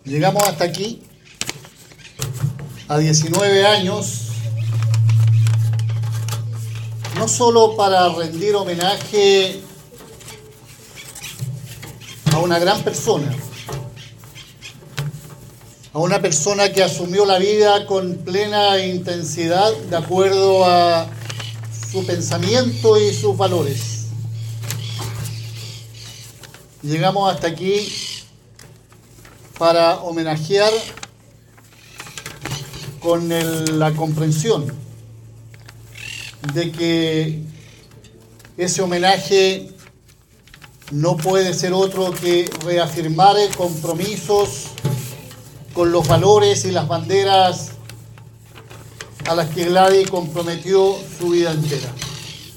Llegamos hasta aquí, a 19 años, no solo para rendir homenaje a una gran persona, a una persona que asumió la vida con plena intensidad de acuerdo a su pensamiento y sus valores. Llegamos hasta aquí para homenajear con la comprensión de que ese homenaje no puede ser otro que reafirmar compromisos con los valores y las banderas a las que Gladys comprometió su vida entera.